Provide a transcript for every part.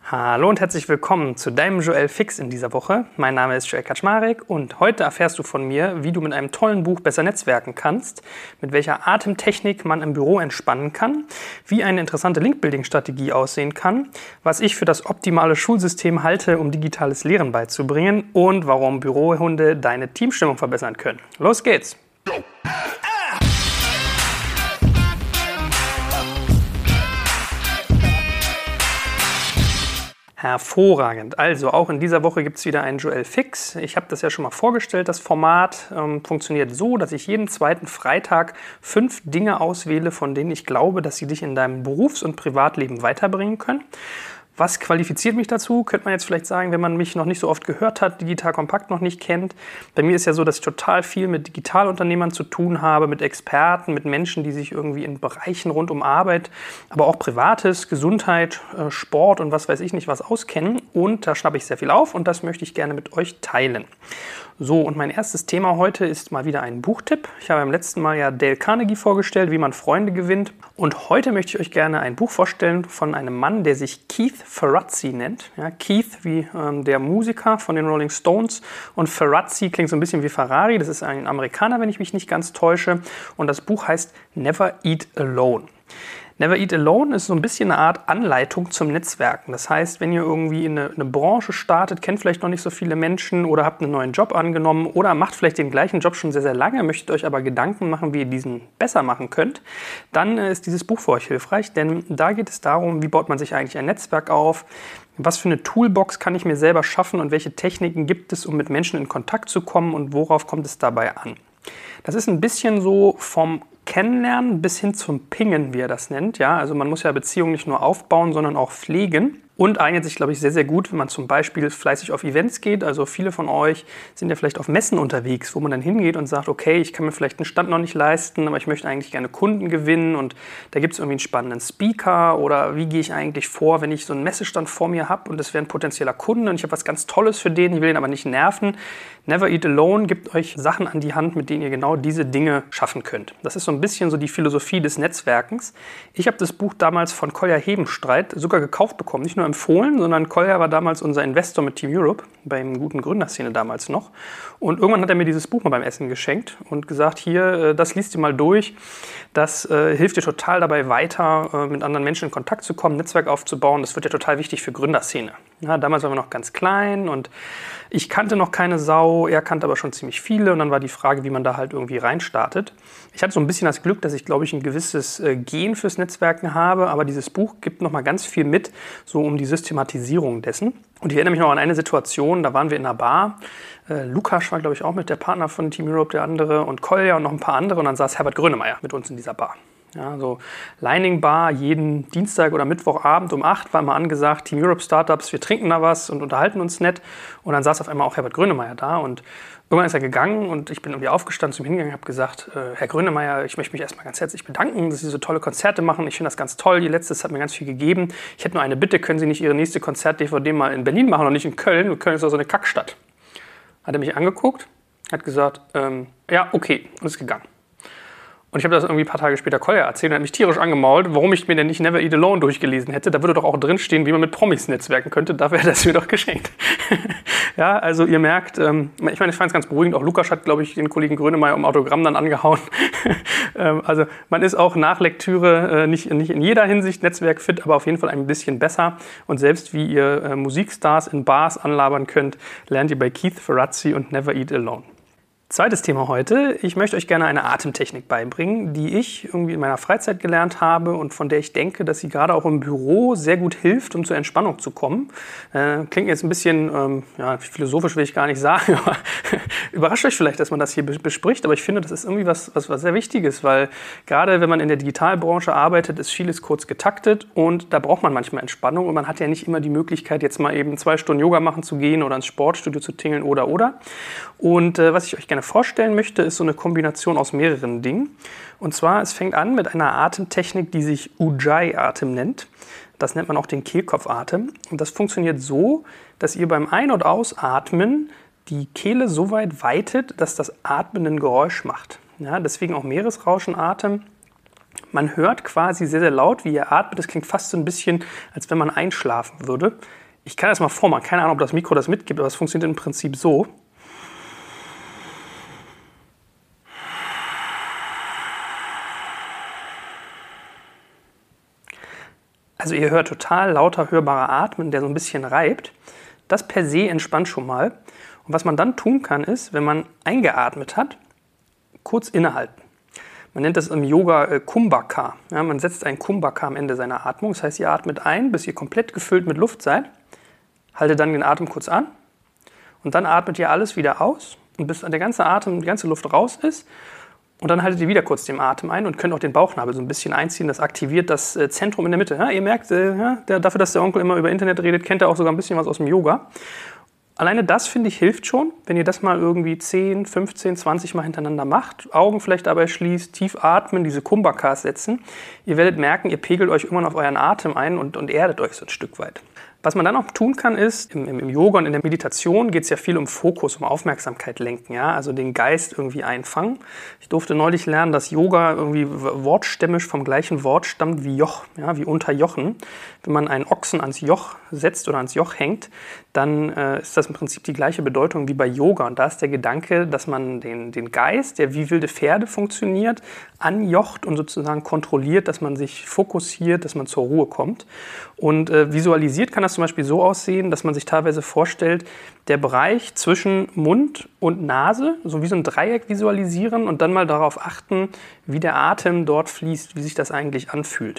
Hallo und herzlich willkommen zu deinem Joel Fix in dieser Woche. Mein Name ist Joel Kaczmarek und heute erfährst du von mir, wie du mit einem tollen Buch besser netzwerken kannst, mit welcher Atemtechnik man im Büro entspannen kann, wie eine interessante Link-Building-Strategie aussehen kann, was ich für das optimale Schulsystem halte, um digitales Lehren beizubringen und warum Bürohunde deine Teamstimmung verbessern können. Los geht's! Hervorragend. Also auch in dieser Woche gibt es wieder einen Joel Fix. Ich habe das ja schon mal vorgestellt. Das Format funktioniert so, dass ich jeden zweiten Freitag 5 Dinge auswähle, von denen ich glaube, dass sie dich in deinem Berufs- und Privatleben weiterbringen können. Was qualifiziert mich dazu? Könnte man jetzt vielleicht sagen, wenn man mich noch nicht so oft gehört hat, Digital Kompakt noch nicht kennt. Bei mir ist ja so, dass ich total viel mit Digitalunternehmern zu tun habe, mit Experten, mit Menschen, die sich irgendwie in Bereichen rund um Arbeit, aber auch Privates, Gesundheit, Sport und was weiß ich nicht was auskennen. Und da schnappe ich sehr viel auf und das möchte ich gerne mit euch teilen. So, und mein erstes Thema heute ist mal wieder ein Buchtipp. Ich habe beim letzten Mal ja Dale Carnegie vorgestellt, wie man Freunde gewinnt. Und heute möchte ich euch gerne ein Buch vorstellen von einem Mann, der sich Keith Ferrazzi nennt. Ja, Keith wie der Musiker von den Rolling Stones und Ferrazzi klingt so ein bisschen wie Ferrari. Das ist ein Amerikaner, wenn ich mich nicht ganz täusche. Und das Buch heißt Never Eat Alone. Never Eat Alone ist so ein bisschen eine Art Anleitung zum Netzwerken. Das heißt, wenn ihr irgendwie in eine Branche startet, kennt vielleicht noch nicht so viele Menschen oder habt einen neuen Job angenommen oder macht vielleicht den gleichen Job schon sehr, sehr lange, möchtet euch aber Gedanken machen, wie ihr diesen besser machen könnt, dann ist dieses Buch für euch hilfreich, denn da geht es darum, wie baut man sich eigentlich ein Netzwerk auf, was für eine Toolbox kann ich mir selber schaffen und welche Techniken gibt es, um mit Menschen in Kontakt zu kommen und worauf kommt es dabei an. Das ist ein bisschen so vom Kennenlernen bis hin zum Pingen, wie er das nennt. Ja, also man muss ja Beziehungen nicht nur aufbauen, sondern auch pflegen. Und eignet sich, glaube ich, sehr, sehr gut, wenn man zum Beispiel fleißig auf Events geht. Also viele von euch sind ja vielleicht auf Messen unterwegs, wo man dann hingeht und sagt, okay, ich kann mir vielleicht einen Stand noch nicht leisten, aber ich möchte eigentlich gerne Kunden gewinnen und da gibt es irgendwie einen spannenden Speaker oder wie gehe ich eigentlich vor, wenn ich so einen Messestand vor mir habe und das wäre ein potenzieller Kunde und ich habe was ganz Tolles für den, ich will ihn aber nicht nerven. Never Eat Alone gibt euch Sachen an die Hand, mit denen ihr genau diese Dinge schaffen könnt. Das ist so ein bisschen so die Philosophie des Netzwerkens. Ich habe das Buch damals von Kolja Hebenstreit sogar gekauft bekommen, nicht nur empfohlen, sondern Kolja war damals unser Investor mit Team Europe, beim guten Gründerszene damals noch. Und irgendwann hat er mir dieses Buch mal beim Essen geschenkt und gesagt, hier, das liest ihr mal durch. Das hilft dir total dabei weiter, mit anderen Menschen in Kontakt zu kommen, Netzwerk aufzubauen. Das wird ja total wichtig für Gründerszene. Ja, damals waren wir noch ganz klein und ich kannte noch keine Sau, er kannte aber schon ziemlich viele und dann war die Frage, wie man da halt irgendwie reinstartet. Ich hatte so ein bisschen das Glück, dass ich, glaube ich, ein gewisses Gen fürs Netzwerken habe, aber dieses Buch gibt nochmal ganz viel mit, so um die Systematisierung dessen. Und ich erinnere mich noch an eine Situation, da waren wir in einer Bar. Lukas war, glaube ich, auch mit der Partner von Team Europe, der andere, und Kolja und noch ein paar andere. Und dann saß Herbert Grönemeyer mit uns in dieser Bar. Ja, so Lining Bar, jeden Dienstag oder Mittwochabend um 8 war immer angesagt, Team Europe Startups, wir trinken da was und unterhalten uns nett. Und dann saß auf einmal auch Herbert Grönemeyer da und irgendwann ist er gegangen und ich bin irgendwie aufgestanden, zum Hingegangen, habe gesagt, Herr Grönemeyer, ich möchte mich erstmal ganz herzlich bedanken, dass Sie so tolle Konzerte machen. Ich finde das ganz toll. Ihr letztes hat mir ganz viel gegeben. Ich hätte nur eine Bitte, können Sie nicht Ihre nächste Konzert-DVD mal in Berlin machen und nicht in Köln? Und Köln ist doch so eine Kackstadt. Hat er mich angeguckt, hat gesagt, ja, okay, und ist gegangen. Und ich habe das irgendwie ein paar Tage später Kolja erzählt und hat mich tierisch angemault, warum ich mir denn nicht Never Eat Alone durchgelesen hätte. Da würde doch auch drinstehen, wie man mit Promis netzwerken könnte. Dafür hätte er es mir doch geschenkt. Ja, also ihr merkt, ich fand es ganz beruhigend. Auch Lukas hat, glaube ich, den Kollegen Grönemeyer um Autogramm dann angehauen. Also man ist auch nach Lektüre nicht in jeder Hinsicht netzwerkfit, aber auf jeden Fall ein bisschen besser. Und selbst wie ihr Musikstars in Bars anlabern könnt, lernt ihr bei Keith Ferrazzi und Never Eat Alone. Zweites Thema heute. Ich möchte euch gerne eine Atemtechnik beibringen, die ich irgendwie in meiner Freizeit gelernt habe und von der ich denke, dass sie gerade auch im Büro sehr gut hilft, um zur Entspannung zu kommen. Klingt jetzt ein bisschen philosophisch, will ich gar nicht sagen, aber überrascht euch vielleicht, dass man das hier bespricht, aber ich finde, das ist irgendwie was sehr Wichtiges, weil gerade wenn man in der Digitalbranche arbeitet, ist vieles kurz getaktet und da braucht man manchmal Entspannung und man hat ja nicht immer die Möglichkeit, jetzt mal eben 2 Stunden Yoga machen zu gehen oder ins Sportstudio zu tingeln oder. Und was ich euch gerne vorstellen möchte, ist so eine Kombination aus mehreren Dingen. Und zwar, es fängt an mit einer Atemtechnik, die sich Ujjayi-Atem nennt. Das nennt man auch den Kehlkopfatem. Und das funktioniert so, dass ihr beim Ein- und Ausatmen die Kehle so weit weitet, dass das Atmen ein Geräusch macht. Ja, deswegen auch Meeresrauschenatem, Man hört quasi sehr, sehr laut, wie er atmet. Das klingt fast so ein bisschen, als wenn man einschlafen würde. Ich kann das mal vormachen. Keine Ahnung, ob das Mikro das mitgibt, aber es funktioniert im Prinzip so. Also ihr hört total lauter, hörbarer Atmen, der so ein bisschen reibt. Das per se entspannt schon mal. Und was man dann tun kann, ist, wenn man eingeatmet hat, kurz innehalten. Man nennt das im Yoga Kumbhaka. Ja, man setzt ein Kumbhaka am Ende seiner Atmung. Das heißt, ihr atmet ein, bis ihr komplett gefüllt mit Luft seid. Haltet dann den Atem kurz an. Und dann atmet ihr alles wieder aus. Und bis der ganze Atem, die ganze Luft raus ist. Und dann haltet ihr wieder kurz den Atem ein und könnt auch den Bauchnabel so ein bisschen einziehen. Das aktiviert das Zentrum in der Mitte. Ja, ihr merkt, dafür, dass der Onkel immer über Internet redet, kennt er auch sogar ein bisschen was aus dem Yoga. Alleine das, finde ich, hilft schon, wenn ihr das mal irgendwie 10, 15, 20 Mal hintereinander macht. Augen vielleicht dabei schließt, tief atmen, diese Kumbhakas setzen. Ihr werdet merken, ihr pegelt euch irgendwann auf euren Atem ein und erdet euch so ein Stück weit. Was man dann auch tun kann, ist, im Yoga und in der Meditation geht es ja viel um Fokus, um Aufmerksamkeit lenken, ja? Also den Geist irgendwie einfangen. Ich durfte neulich lernen, dass Yoga irgendwie wortstämmisch vom gleichen Wort stammt wie Joch, ja? Wie unterjochen. Wenn man einen Ochsen ans Joch setzt oder ans Joch hängt, dann ist das im Prinzip die gleiche Bedeutung wie bei Yoga. Und da ist der Gedanke, dass man den Geist, der wie wilde Pferde funktioniert, anjocht und sozusagen kontrolliert, dass man sich fokussiert, dass man zur Ruhe kommt. Und visualisiert kann das zum Beispiel so aussehen, dass man sich teilweise vorstellt, der Bereich zwischen Mund und Nase, so wie so ein Dreieck visualisieren und dann mal darauf achten, wie der Atem dort fließt, wie sich das eigentlich anfühlt.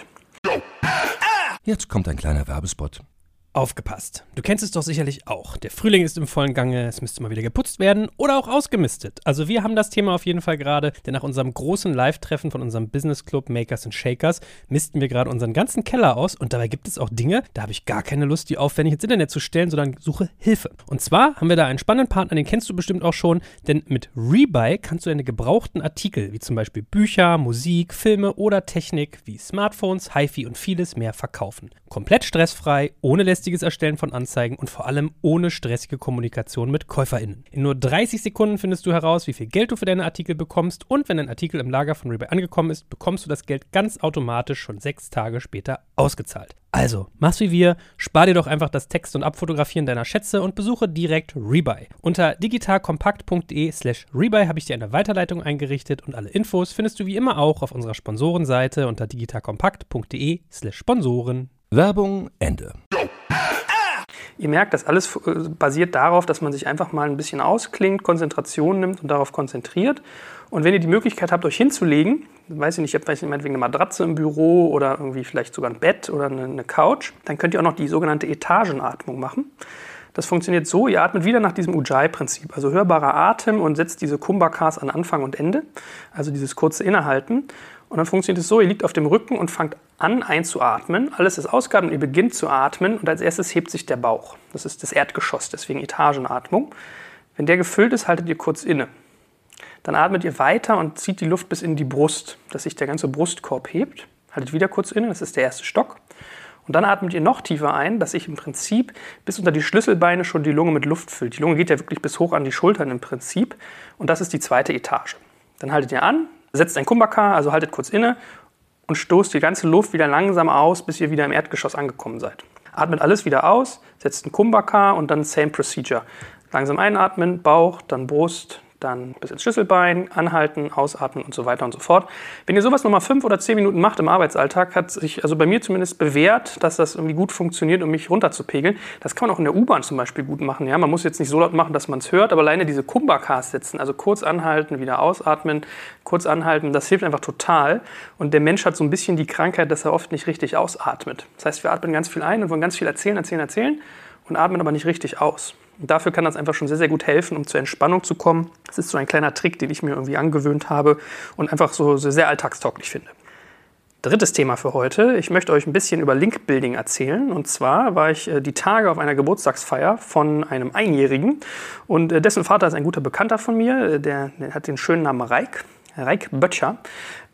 Jetzt kommt ein kleiner Werbespot. Aufgepasst. Du kennst es doch sicherlich auch. Der Frühling ist im vollen Gange, es müsste mal wieder geputzt werden oder auch ausgemistet. Also wir haben das Thema auf jeden Fall gerade, denn nach unserem großen Live-Treffen von unserem Business Club Makers and Shakers misten wir gerade unseren ganzen Keller aus und dabei gibt es auch Dinge, da habe ich gar keine Lust, die aufwendig ins Internet zu stellen, sondern suche Hilfe. Und zwar haben wir da einen spannenden Partner, den kennst du bestimmt auch schon, denn mit Rebuy kannst du deine gebrauchten Artikel, wie zum Beispiel Bücher, Musik, Filme oder Technik wie Smartphones, HiFi und vieles mehr verkaufen. Komplett stressfrei, ohne lästiges Erstellen von Anzeigen und vor allem ohne stressige Kommunikation mit KäuferInnen. In nur 30 Sekunden findest du heraus, wie viel Geld du für deine Artikel bekommst und wenn dein Artikel im Lager von Rebuy angekommen ist, bekommst du das Geld ganz automatisch schon 6 Tage später ausgezahlt. Also, mach's wie wir, spar dir doch einfach das Text- und Abfotografieren deiner Schätze und besuche direkt Rebuy. Unter digitalkompakt.de/Rebuy habe ich dir eine Weiterleitung eingerichtet und alle Infos findest du wie immer auch auf unserer Sponsorenseite unter digitalkompakt.de/Sponsoren. Werbung Ende. Ihr merkt, das alles basiert darauf, dass man sich einfach mal ein bisschen ausklingt, Konzentration nimmt und darauf konzentriert. Und wenn ihr die Möglichkeit habt, euch hinzulegen, weiß ich nicht, ihr habt meinetwegen eine Matratze im Büro oder irgendwie vielleicht sogar ein Bett oder eine Couch, dann könnt ihr auch noch die sogenannte Etagenatmung machen. Das funktioniert so, ihr atmet wieder nach diesem Ujjayi-Prinzip, also hörbarer Atem und setzt diese Kumbhakas an Anfang und Ende, also dieses kurze Innehalten. Und dann funktioniert es so, ihr liegt auf dem Rücken und fangt an einzuatmen. Alles ist ausgeatmet, ihr beginnt zu atmen und als erstes hebt sich der Bauch. Das ist das Erdgeschoss, deswegen Etagenatmung. Wenn der gefüllt ist, haltet ihr kurz inne. Dann atmet ihr weiter und zieht die Luft bis in die Brust, dass sich der ganze Brustkorb hebt. Haltet wieder kurz inne, das ist der erste Stock. Und dann atmet ihr noch tiefer ein, dass sich im Prinzip bis unter die Schlüsselbeine schon die Lunge mit Luft füllt. Die Lunge geht ja wirklich bis hoch an die Schultern im Prinzip. Und das ist die zweite Etage. Dann haltet ihr an, setzt ein Kumbhaka, also haltet kurz inne und stoßt die ganze Luft wieder langsam aus, bis ihr wieder im Erdgeschoss angekommen seid. Atmet alles wieder aus, setzt ein Kumbhaka und dann same procedure. Langsam einatmen, Bauch, dann Brust, dann bis ins Schlüsselbein, anhalten, ausatmen und so weiter und so fort. Wenn ihr sowas nochmal 5 oder 10 Minuten macht im Arbeitsalltag, hat sich also bei mir zumindest bewährt, dass das irgendwie gut funktioniert, um mich runterzupegeln. Das kann man auch in der U-Bahn zum Beispiel gut machen. Ja? Man muss jetzt nicht so laut machen, dass man es hört, aber alleine diese Kumbhakas setzen, also kurz anhalten, wieder ausatmen, kurz anhalten, das hilft einfach total. Und der Mensch hat so ein bisschen die Krankheit, dass er oft nicht richtig ausatmet. Das heißt, wir atmen ganz viel ein und wollen ganz viel erzählen und atmen aber nicht richtig aus. Und dafür kann das einfach schon sehr, sehr gut helfen, um zur Entspannung zu kommen. Das ist so ein kleiner Trick, den ich mir irgendwie angewöhnt habe und einfach so sehr alltagstauglich finde. Drittes Thema für heute. Ich möchte euch ein bisschen über Link-Building erzählen. Und zwar war ich die Tage auf einer Geburtstagsfeier von einem Einjährigen. Und dessen Vater ist ein guter Bekannter von mir. Der hat den schönen Namen Raik Böttcher.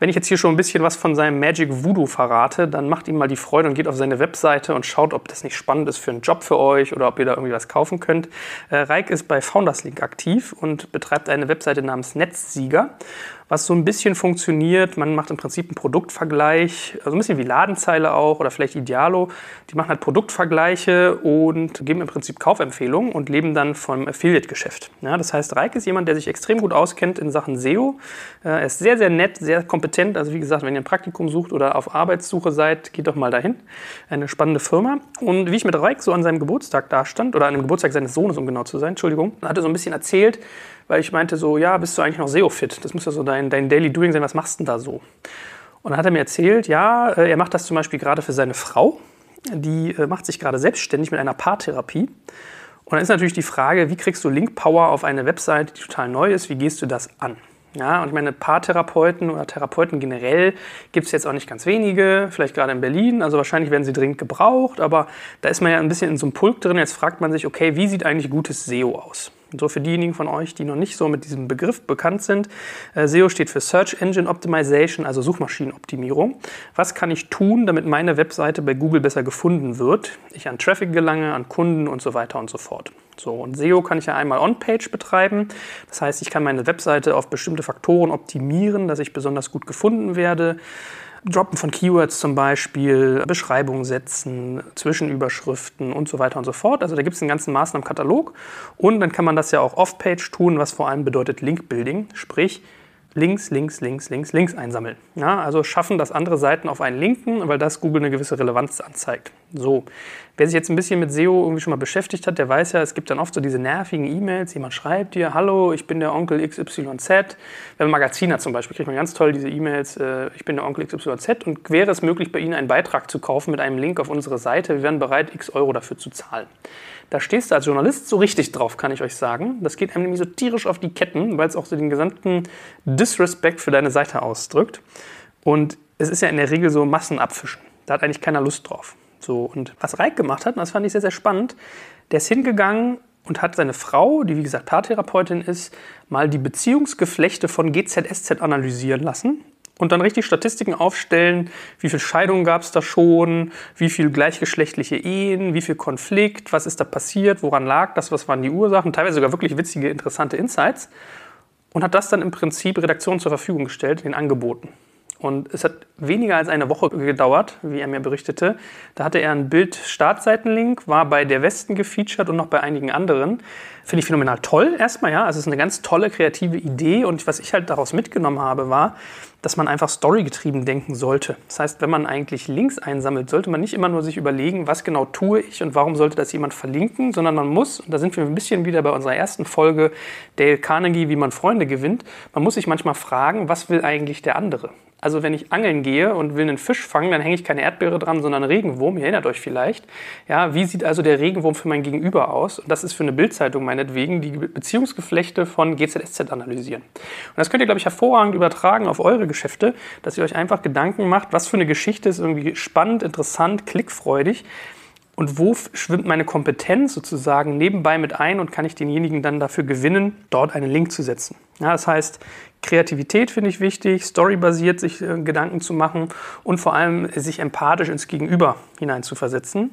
Wenn ich jetzt hier schon ein bisschen was von seinem Magic Voodoo verrate, dann macht ihm mal die Freude und geht auf seine Webseite und schaut, ob das nicht spannend ist für einen Job für euch oder ob ihr da irgendwie was kaufen könnt. Raik ist bei Founderslink aktiv und betreibt eine Webseite namens Netzsieger, was so ein bisschen funktioniert. Man macht im Prinzip einen Produktvergleich, also ein bisschen wie Ladenzeile auch oder vielleicht Idealo. Die machen halt Produktvergleiche und geben im Prinzip Kaufempfehlungen und leben dann vom Affiliate-Geschäft. Ja, das heißt, Raik ist jemand, der sich extrem gut auskennt in Sachen SEO. Er ist sehr, sehr nett, sehr kompetent. Also wie gesagt, wenn ihr ein Praktikum sucht oder auf Arbeitssuche seid, geht doch mal dahin. Eine spannende Firma. Und wie ich mit Raik so an seinem Geburtstag dastand, oder an dem Geburtstag seines Sohnes, um genau zu sein, hat er so ein bisschen erzählt, weil ich meinte so, ja, bist du eigentlich noch SEO-fit? Das muss ja so dein Daily Doing sein, was machst du denn da so? Und dann hat er mir erzählt, ja, er macht das zum Beispiel gerade für seine Frau. Die macht sich gerade selbstständig mit einer Paartherapie. Und dann ist natürlich die Frage, wie kriegst du Link-Power auf eine Website, die total neu ist, wie gehst du das an? Ja, und ich meine, Paartherapeuten oder Therapeuten generell gibt es jetzt auch nicht ganz wenige, vielleicht gerade in Berlin, also wahrscheinlich werden sie dringend gebraucht, aber da ist man ja ein bisschen in so einem Pulk drin. Jetzt fragt man sich, okay, wie sieht eigentlich gutes SEO aus? Und so für diejenigen von euch, die noch nicht so mit diesem Begriff bekannt sind, SEO steht für Search Engine Optimization, also Suchmaschinenoptimierung. Was kann ich tun, damit meine Webseite bei Google besser gefunden wird? Ich an Traffic gelange, an Kunden und so weiter und so fort. So, und SEO kann ich ja einmal On-Page betreiben. Das heißt, ich kann meine Webseite auf bestimmte Faktoren optimieren, dass ich besonders gut gefunden werde. Droppen von Keywords zum Beispiel, Beschreibungen setzen, Zwischenüberschriften und so weiter und so fort. Also da gibt es einen ganzen Maßnahmenkatalog. Und dann kann man das ja auch Off-Page tun, was vor allem bedeutet Link-Building, sprich Links einsammeln. Ja, also schaffen, dass andere Seiten auf einen linken, weil das Google eine gewisse Relevanz anzeigt. So, wer sich jetzt ein bisschen mit SEO irgendwie schon mal beschäftigt hat, der weiß ja, es gibt dann oft so diese nervigen E-Mails, jemand schreibt dir, hallo, ich bin der Onkel XYZ. Wenn man ein Magazin hat zum Beispiel, kriegt man ganz toll diese E-Mails, ich bin der Onkel XYZ und wäre es möglich, bei Ihnen einen Beitrag zu kaufen mit einem Link auf unsere Seite, wir wären bereit, x Euro dafür zu zahlen. Da stehst du als Journalist so richtig drauf, kann ich euch sagen. Das geht einem nämlich so tierisch auf die Ketten, weil es auch so den gesamten Disrespect für deine Seite ausdrückt. Und es ist ja in der Regel so Massenabfischen. Da hat eigentlich keiner Lust drauf. So, und was Raik gemacht hat, und das fand ich sehr, sehr spannend, der ist hingegangen und hat seine Frau, die wie gesagt Paartherapeutin ist, mal die Beziehungsgeflechte von GZSZ analysieren lassen. Und dann richtig Statistiken aufstellen, wie viele Scheidungen gab es da schon, wie viele gleichgeschlechtliche Ehen, wie viel Konflikt, was ist da passiert, woran lag das, was waren die Ursachen, teilweise sogar wirklich witzige, interessante Insights. Und hat das dann im Prinzip Redaktionen zur Verfügung gestellt, den Angeboten. Und es hat weniger als eine Woche gedauert, wie er mir berichtete. Da hatte er einen Bild-Startseitenlink, war bei Der Westen gefeatured und noch bei einigen anderen. Finde ich phänomenal toll erstmal, ja. Also es ist eine ganz tolle, kreative Idee. Und was ich halt daraus mitgenommen habe, war, dass man einfach storygetrieben denken sollte. Das heißt, wenn man eigentlich Links einsammelt, sollte man nicht immer nur sich überlegen, was genau tue ich und warum sollte das jemand verlinken, sondern man muss, und da sind wir ein bisschen wieder bei unserer ersten Folge, Dale Carnegie, wie man Freunde gewinnt, man muss sich manchmal fragen, was will eigentlich der andere? Also wenn ich angeln gehe und will einen Fisch fangen, dann hänge ich keine Erdbeere dran, sondern einen Regenwurm. Ihr erinnert euch vielleicht. Ja, wie sieht also der Regenwurm für mein Gegenüber aus? Und das ist für eine Bildzeitung meinetwegen die Beziehungsgeflechte von GZSZ analysieren. Und das könnt ihr, glaube ich, hervorragend übertragen auf eure Geschäfte, dass ihr euch einfach Gedanken macht, was für eine Geschichte ist irgendwie spannend, interessant, klickfreudig. Und wo schwimmt meine Kompetenz sozusagen nebenbei mit ein und kann ich denjenigen dann dafür gewinnen, dort einen Link zu setzen. Ja, das heißt, Kreativität finde ich wichtig, storybasiert sich Gedanken zu machen und vor allem sich empathisch ins Gegenüber hineinzuversetzen.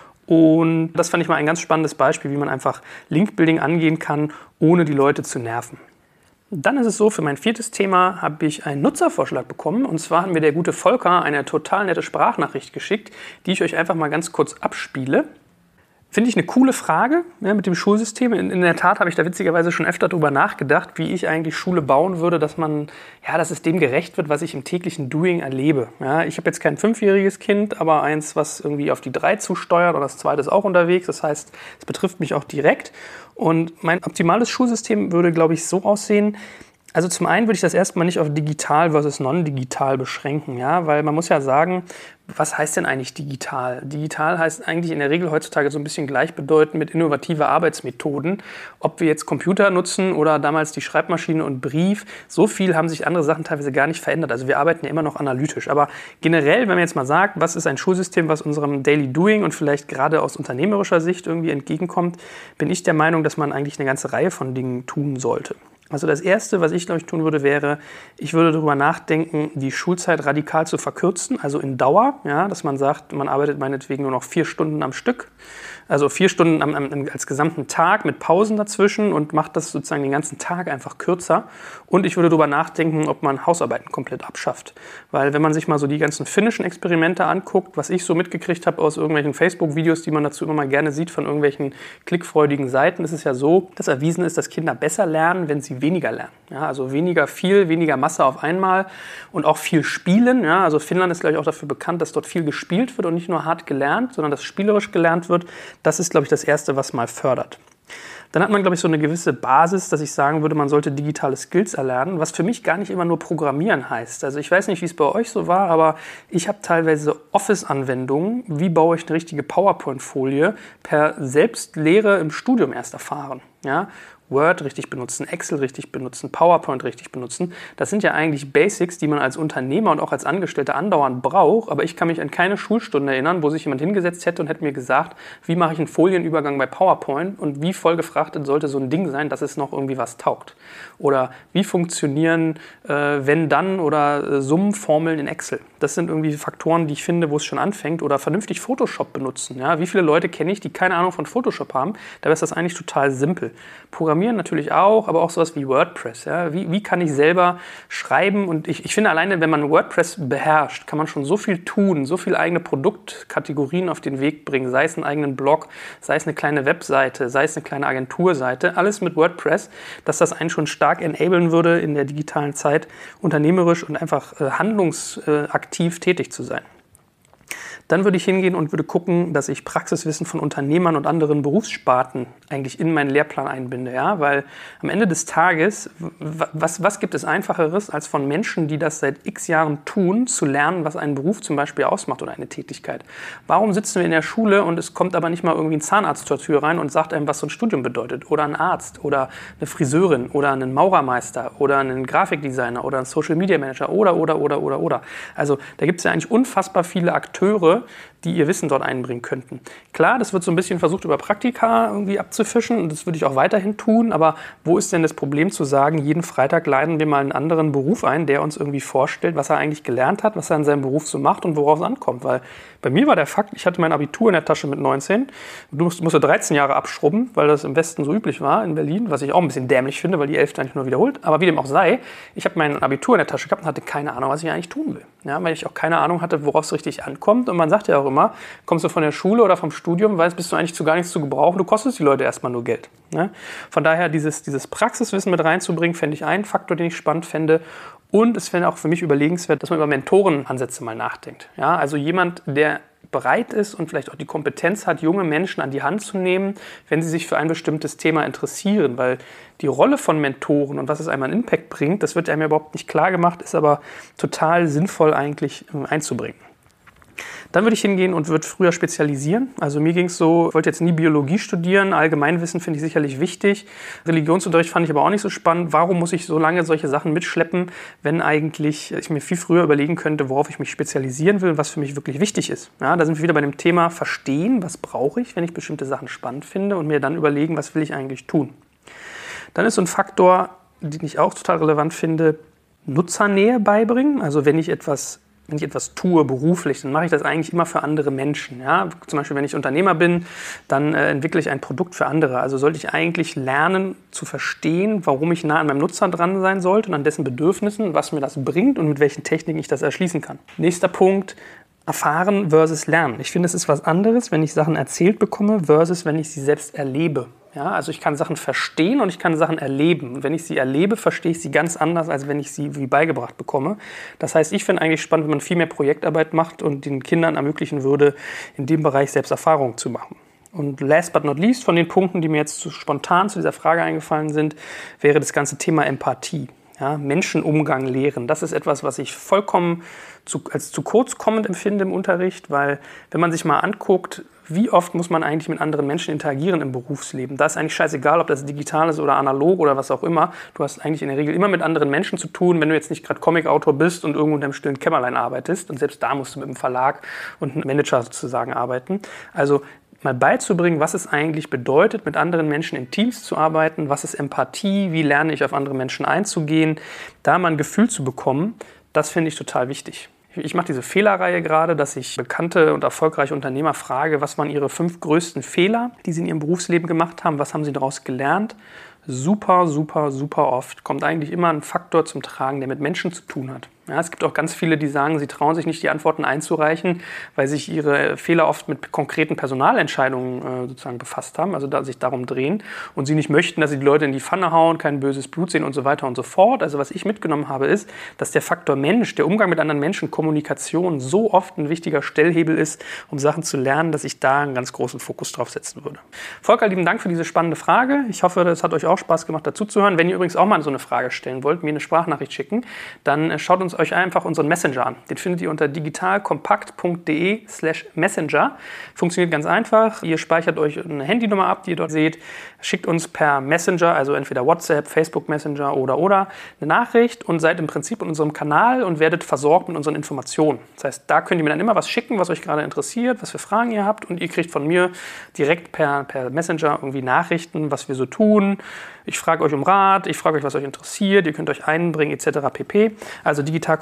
Und das fand ich mal ein ganz spannendes Beispiel, wie man einfach Linkbuilding angehen kann, ohne die Leute zu nerven. Dann ist es so, für mein viertes Thema habe ich einen Nutzervorschlag bekommen. Und zwar hat mir der gute Volker eine total nette Sprachnachricht geschickt, die ich euch einfach mal ganz kurz abspiele. Finde ich eine coole Frage, ja, mit dem Schulsystem. In der Tat habe ich da witzigerweise schon öfter darüber nachgedacht, wie ich eigentlich Schule bauen würde, dass es dem gerecht wird, was ich im täglichen Doing erlebe. Ja, ich habe jetzt kein 5-jähriges Kind, aber eins, was irgendwie auf die 3 zusteuert und das zweite ist auch unterwegs. Das heißt, es betrifft mich auch direkt. Und mein optimales Schulsystem würde, glaube ich, so aussehen. Also zum einen würde ich das erstmal nicht auf digital versus non-digital beschränken, ja, weil man muss ja sagen, was heißt denn eigentlich digital? Digital heißt eigentlich in der Regel heutzutage so ein bisschen gleichbedeutend mit innovativer Arbeitsmethoden. Ob wir jetzt Computer nutzen oder damals die Schreibmaschine und Brief, so viel haben sich andere Sachen teilweise gar nicht verändert. Also wir arbeiten ja immer noch analytisch. Aber generell, wenn man jetzt mal sagt, was ist ein Schulsystem, was unserem Daily Doing und vielleicht gerade aus unternehmerischer Sicht irgendwie entgegenkommt, bin ich der Meinung, dass man eigentlich eine ganze Reihe von Dingen tun sollte. Also das Erste, was ich, glaube ich, tun würde, wäre, ich würde darüber nachdenken, die Schulzeit radikal zu verkürzen, also in Dauer, ja, dass man sagt, man arbeitet meinetwegen nur noch 4 Stunden am Stück, also 4 Stunden als gesamten Tag mit Pausen dazwischen und macht das sozusagen den ganzen Tag einfach kürzer. Und ich würde darüber nachdenken, ob man Hausarbeiten komplett abschafft. Weil wenn man sich mal so die ganzen finnischen Experimente anguckt, was ich so mitgekriegt habe aus irgendwelchen Facebook-Videos, die man dazu immer mal gerne sieht von irgendwelchen klickfreudigen Seiten, ist es ja so, dass erwiesen ist, dass Kinder besser lernen, wenn sie weniger lernen. Ja, also weniger Masse auf einmal und auch viel spielen. Ja, also Finnland ist, glaube ich, auch dafür bekannt, dass dort viel gespielt wird und nicht nur hart gelernt, sondern dass spielerisch gelernt wird. Das ist, glaube ich, das Erste, was mal fördert. Dann hat man, glaube ich, so eine gewisse Basis, dass ich sagen würde, man sollte digitale Skills erlernen, was für mich gar nicht immer nur Programmieren heißt. Also ich weiß nicht, wie es bei euch so war, aber ich habe teilweise Office-Anwendungen, wie baue ich eine richtige PowerPoint-Folie, per Selbstlehre im Studium erst erfahren. Ja? Word richtig benutzen, Excel richtig benutzen, PowerPoint richtig benutzen. Das sind ja eigentlich Basics, die man als Unternehmer und auch als Angestellter andauernd braucht. Aber ich kann mich an keine Schulstunde erinnern, wo sich jemand hingesetzt hätte und hätte mir gesagt, wie mache ich einen Folienübergang bei PowerPoint und wie voll gefrachtet sollte so ein Ding sein, dass es noch irgendwie was taugt. Oder wie funktionieren wenn, dann oder Summenformeln in Excel. Das sind irgendwie Faktoren, die ich finde, wo es schon anfängt. Oder vernünftig Photoshop benutzen. Ja? Wie viele Leute kenne ich, die keine Ahnung von Photoshop haben? Dabei ist das eigentlich total simpel. Programmieren natürlich auch, aber auch sowas wie WordPress. Ja? Wie kann ich selber schreiben? Und ich finde alleine, wenn man WordPress beherrscht, kann man schon so viel tun, so viele eigene Produktkategorien auf den Weg bringen, sei es einen eigenen Blog, sei es eine kleine Webseite, sei es eine kleine Agenturseite, alles mit WordPress, dass das einen schon stark enablen würde, in der digitalen Zeit unternehmerisch und einfach handlungsaktiv tätig zu sein. Dann würde ich hingehen und würde gucken, dass ich Praxiswissen von Unternehmern und anderen Berufssparten eigentlich in meinen Lehrplan einbinde. Ja? Weil am Ende des Tages, was gibt es Einfacheres, als von Menschen, die das seit x Jahren tun, zu lernen, was einen Beruf zum Beispiel ausmacht oder eine Tätigkeit? Warum sitzen wir in der Schule und es kommt aber nicht mal irgendwie ein Zahnarzt zur Tür rein und sagt einem, was so ein Studium bedeutet? Oder ein Arzt oder eine Friseurin oder ein Maurermeister oder ein Grafikdesigner oder ein Social Media Manager oder. Also da gibt es ja eigentlich unfassbar viele Akteure, die ihr Wissen dort einbringen könnten. Klar, das wird so ein bisschen versucht, über Praktika irgendwie abzufischen und das würde ich auch weiterhin tun, aber wo ist denn das Problem zu sagen, jeden Freitag laden wir mal einen anderen Beruf ein, der uns irgendwie vorstellt, was er eigentlich gelernt hat, was er in seinem Beruf so macht und worauf es ankommt, weil bei mir war der Fakt, ich hatte mein Abitur in der Tasche mit 19, du musste 13 Jahre abschrubben, weil das im Westen so üblich war in Berlin, was ich auch ein bisschen dämlich finde, weil die 11. eigentlich nur wiederholt, aber wie dem auch sei, ich habe mein Abitur in der Tasche gehabt und hatte keine Ahnung, was ich eigentlich tun will, ja, weil ich auch keine Ahnung hatte, worauf es richtig ankommt und man sagt ja auch immer, kommst du von der Schule oder vom Studium, bist du eigentlich zu gar nichts zu gebrauchen, du kostest die Leute erstmal nur Geld. Ne? Von daher dieses Praxiswissen mit reinzubringen, fände ich einen Faktor, den ich spannend fände. Und es wäre auch für mich überlegenswert, dass man über Mentorenansätze mal nachdenkt. Ja? Also jemand, der bereit ist und vielleicht auch die Kompetenz hat, junge Menschen an die Hand zu nehmen, wenn sie sich für ein bestimmtes Thema interessieren. Weil die Rolle von Mentoren und was es einem an Impact bringt, das wird einem ja überhaupt nicht klar gemacht, ist aber total sinnvoll eigentlich einzubringen. Dann würde ich hingehen und würde früher spezialisieren. Also mir ging es so, ich wollte jetzt nie Biologie studieren, Allgemeinwissen finde ich sicherlich wichtig. Religionsunterricht fand ich aber auch nicht so spannend. Warum muss ich so lange solche Sachen mitschleppen, wenn eigentlich ich mir viel früher überlegen könnte, worauf ich mich spezialisieren will, was für mich wirklich wichtig ist. Ja, da sind wir wieder bei dem Thema verstehen, was brauche ich, wenn ich bestimmte Sachen spannend finde und mir dann überlegen, was will ich eigentlich tun. Dann ist so ein Faktor, den ich auch total relevant finde, Nutzernähe beibringen. Also wenn ich etwas tue beruflich, dann mache ich das eigentlich immer für andere Menschen. Ja? Zum Beispiel, wenn ich Unternehmer bin, dann entwickle ich ein Produkt für andere. Also sollte ich eigentlich lernen zu verstehen, warum ich nah an meinem Nutzer dran sein sollte und an dessen Bedürfnissen, was mir das bringt und mit welchen Techniken ich das erschließen kann. Nächster Punkt, erfahren versus lernen. Ich finde, es ist was anderes, wenn ich Sachen erzählt bekomme versus wenn ich sie selbst erlebe. Ja, also ich kann Sachen verstehen und ich kann Sachen erleben. Und wenn ich sie erlebe, verstehe ich sie ganz anders, als wenn ich sie wie beigebracht bekomme. Das heißt, ich finde eigentlich spannend, wenn man viel mehr Projektarbeit macht und den Kindern ermöglichen würde, in dem Bereich selbst Erfahrungen zu machen. Und last but not least, von den Punkten, die mir jetzt spontan zu dieser Frage eingefallen sind, wäre das ganze Thema Empathie. Ja, Menschenumgang lehren, das ist etwas, was ich vollkommen als zu kurz kommend empfinde im Unterricht, weil wenn man sich mal anguckt, wie oft muss man eigentlich mit anderen Menschen interagieren im Berufsleben? Da ist eigentlich scheißegal, ob das digital ist oder analog oder was auch immer. Du hast eigentlich in der Regel immer mit anderen Menschen zu tun, wenn du jetzt nicht gerade Comicautor bist und irgendwo in deinem stillen Kämmerlein arbeitest. Und selbst da musst du mit einem Verlag und einem Manager sozusagen arbeiten. Also mal beizubringen, was es eigentlich bedeutet, mit anderen Menschen in Teams zu arbeiten, was ist Empathie, wie lerne ich auf andere Menschen einzugehen, da mal ein Gefühl zu bekommen, das finde ich total wichtig. Ich mache diese Fehlerreihe gerade, dass ich bekannte und erfolgreiche Unternehmer frage, was waren ihre 5 größten Fehler, die sie in ihrem Berufsleben gemacht haben, was haben sie daraus gelernt. Super, super, super oft kommt eigentlich immer ein Faktor zum Tragen, der mit Menschen zu tun hat. Ja, es gibt auch ganz viele, die sagen, sie trauen sich nicht, die Antworten einzureichen, weil sich ihre Fehler oft mit konkreten Personalentscheidungen sozusagen befasst haben, also sich darum drehen und sie nicht möchten, dass sie die Leute in die Pfanne hauen, kein böses Blut sehen und so weiter und so fort. Also was ich mitgenommen habe, ist, dass der Faktor Mensch, der Umgang mit anderen Menschen, Kommunikation so oft ein wichtiger Stellhebel ist, um Sachen zu lernen, dass ich da einen ganz großen Fokus drauf setzen würde. Volker, lieben Dank für diese spannende Frage. Ich hoffe, das hat euch auch Spaß gemacht, dazu zu hören. Wenn ihr übrigens auch mal so eine Frage stellen wollt, mir eine Sprachnachricht schicken, dann schaut uns euch einfach unseren Messenger an. Den findet ihr unter digitalkompakt.de/messenger. Funktioniert ganz einfach. Ihr speichert euch eine Handynummer ab, die ihr dort seht, schickt uns per Messenger, also entweder WhatsApp, Facebook Messenger oder eine Nachricht und seid im Prinzip in unserem Kanal und werdet versorgt mit unseren Informationen. Das heißt, da könnt ihr mir dann immer was schicken, was euch gerade interessiert, was für Fragen ihr habt und ihr kriegt von mir direkt per Messenger irgendwie Nachrichten, was wir so tun. Ich frage euch um Rat, ich frage euch, was euch interessiert, ihr könnt euch einbringen etc. pp. Also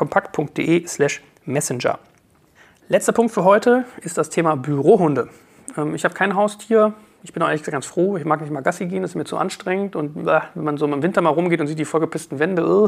digitalkompakt.de/messenger. Letzter Punkt für heute ist das Thema Bürohunde. Ich habe kein Haustier. Ich bin auch ehrlich gesagt ganz froh. Ich mag nicht mal Gassi gehen, das ist mir zu anstrengend. Und wenn man so im Winter mal rumgeht und sieht die vollgepissten Wände.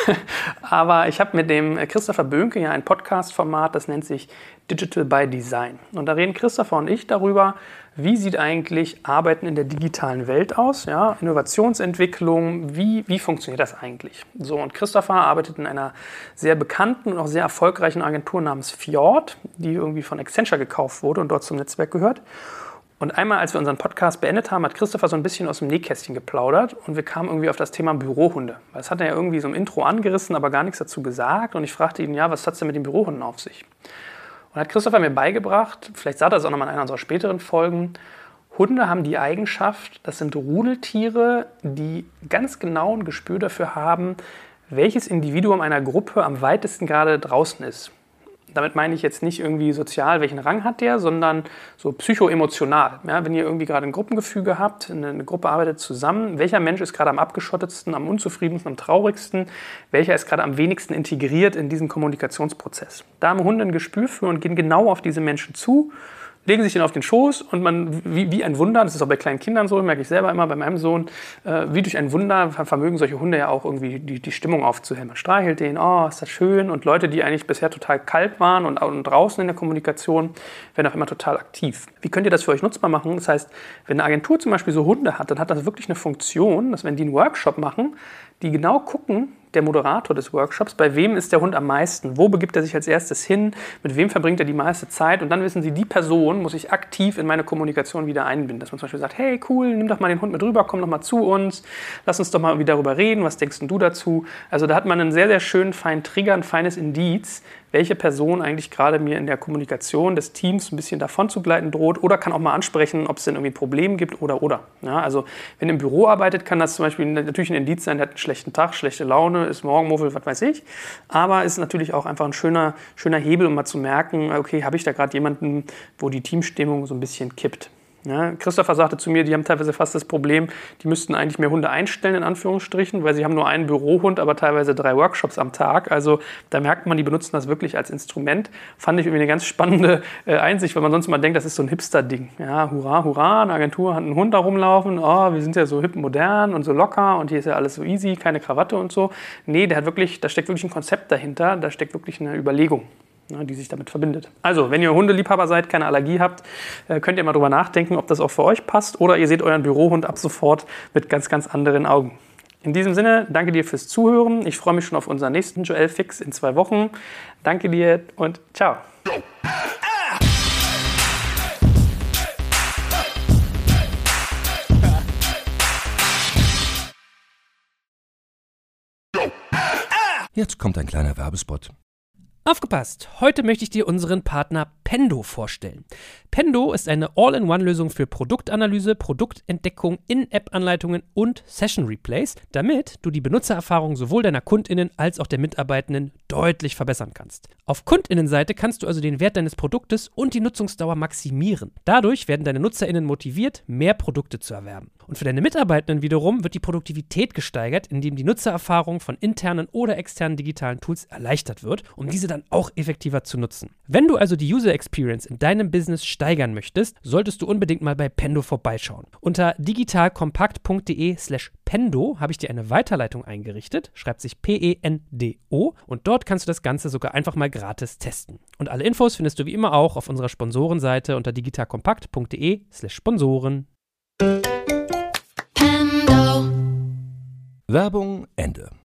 Aber ich habe mit dem Christopher Böhnke ja ein Podcast-Format, das nennt sich Digital by Design. Und da reden Christopher und ich darüber, wie sieht eigentlich Arbeiten in der digitalen Welt aus? Ja, Innovationsentwicklung, wie funktioniert das eigentlich? So, und Christopher arbeitet in einer sehr bekannten und auch sehr erfolgreichen Agentur namens Fjord, die irgendwie von Accenture gekauft wurde und dort zum Netzwerk gehört. Und einmal, als wir unseren Podcast beendet haben, hat Christopher so ein bisschen aus dem Nähkästchen geplaudert und wir kamen irgendwie auf das Thema Bürohunde. Das hat er ja irgendwie so im Intro angerissen, aber gar nichts dazu gesagt. Und ich fragte ihn, ja, was hat es denn mit den Bürohunden auf sich? Und hat Christopher mir beigebracht, vielleicht sagt er das auch nochmal in einer unserer späteren Folgen, Hunde haben die Eigenschaft, das sind Rudeltiere, die ganz genau ein Gespür dafür haben, welches Individuum einer Gruppe am weitesten gerade draußen ist. Damit meine ich jetzt nicht irgendwie sozial, welchen Rang hat der, sondern so psychoemotional. Ja, wenn ihr irgendwie gerade ein Gruppengefüge habt, eine Gruppe arbeitet zusammen, welcher Mensch ist gerade am abgeschottetsten, am unzufriedensten, am traurigsten, welcher ist gerade am wenigsten integriert in diesen Kommunikationsprozess. Da haben Hunde ein Gespür für und gehen genau auf diese Menschen zu, legen sich den auf den Schoß und man, wie ein Wunder, das ist auch bei kleinen Kindern so, merke ich selber immer bei meinem Sohn, wie durch ein Wunder vermögen solche Hunde ja auch irgendwie die Stimmung aufzuhellen. Man streichelt den, oh, ist das schön. Und Leute, die eigentlich bisher total kalt waren und draußen in der Kommunikation, werden auch immer total aktiv. Wie könnt ihr das für euch nutzbar machen? Das heißt, wenn eine Agentur zum Beispiel so Hunde hat, dann hat das wirklich eine Funktion, dass wenn die einen Workshop machen, die genau gucken, der Moderator des Workshops, bei wem ist der Hund am meisten, wo begibt er sich als erstes hin, mit wem verbringt er die meiste Zeit und dann wissen sie, die Person muss ich aktiv in meine Kommunikation wieder einbinden. Dass man zum Beispiel sagt, hey cool, nimm doch mal den Hund mit rüber, komm doch mal zu uns, lass uns doch mal irgendwie darüber reden, was denkst du dazu? Also da hat man einen sehr, sehr schönen, feinen Trigger, ein feines Indiz, welche Person eigentlich gerade mir in der Kommunikation des Teams ein bisschen davon zu gleiten droht oder kann auch mal ansprechen, ob es denn irgendwie ein Problem gibt oder. Ja, also wenn ihr im Büro arbeitet, kann das zum Beispiel natürlich ein Indiz sein, der hat einen schlechten Tag, schlechte Laune, ist Morgenmuffel, was weiß ich. Aber es ist natürlich auch einfach ein schöner Hebel, um mal zu merken, okay, habe ich da gerade jemanden, wo die Teamstimmung so ein bisschen kippt. Ja, Christopher sagte zu mir, die haben teilweise fast das Problem, die müssten eigentlich mehr Hunde einstellen, in Anführungsstrichen, weil sie haben nur einen Bürohund, aber teilweise 3 Workshops am Tag. Also da merkt man, die benutzen das wirklich als Instrument. Fand ich irgendwie eine ganz spannende Einsicht, weil man sonst mal denkt, das ist so ein Hipster-Ding. Ja, hurra, hurra, eine Agentur hat einen Hund da rumlaufen, oh, wir sind ja so hip modern und so locker und hier ist ja alles so easy, keine Krawatte und so. Nee, da steckt wirklich ein Konzept dahinter, da steckt wirklich eine Überlegung, die sich damit verbindet. Also, wenn ihr Hundeliebhaber seid, keine Allergie habt, könnt ihr mal drüber nachdenken, ob das auch für euch passt oder ihr seht euren Bürohund ab sofort mit ganz, ganz anderen Augen. In diesem Sinne, danke dir fürs Zuhören. Ich freue mich schon auf unseren nächsten Joel Fix in 2 Wochen. Danke dir und ciao. Jetzt kommt ein kleiner Werbespot. Aufgepasst! Heute möchte ich dir unseren Partner Pendo vorstellen. Pendo ist eine All-in-One-Lösung für Produktanalyse, Produktentdeckung, In-App-Anleitungen und Session-Replays, damit du die Benutzererfahrung sowohl deiner KundInnen als auch der Mitarbeitenden deutlich verbessern kannst. Auf KundInnenseite kannst du also den Wert deines Produktes und die Nutzungsdauer maximieren. Dadurch werden deine NutzerInnen motiviert, mehr Produkte zu erwerben. Und für deine Mitarbeitenden wiederum wird die Produktivität gesteigert, indem die Nutzererfahrung von internen oder externen digitalen Tools erleichtert wird, um diese dann auch effektiver zu nutzen. Wenn du also die User Experience in deinem Business steigern möchtest, solltest du unbedingt mal bei Pendo vorbeischauen. Unter digitalkompakt.de/Pendo habe ich dir eine Weiterleitung eingerichtet, schreibt sich Pendo, und dort kannst du das Ganze sogar einfach mal gratis testen. Und alle Infos findest du wie immer auch auf unserer Sponsorenseite unter digitalkompakt.de/Sponsoren. Werbung Ende.